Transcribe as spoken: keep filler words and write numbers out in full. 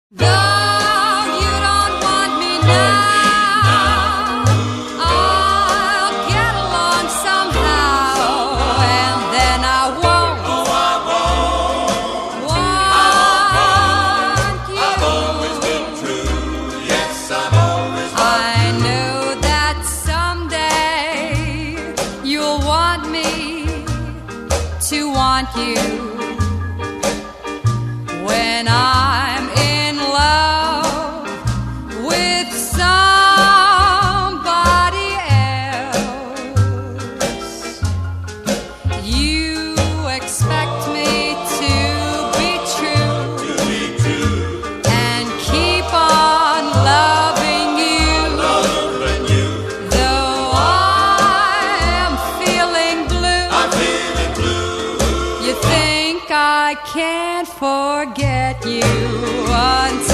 Though you don't want me now, I'll get along somehow, and then I won't want you. I've always been true, yes, I've always I know that someday you'll want me to want you. When I'm in love with somebody else, you expect me to be true, to be true, and keep on loving you. loving you. Though I am feeling blue, I'm feeling blue. you think I can't forget you until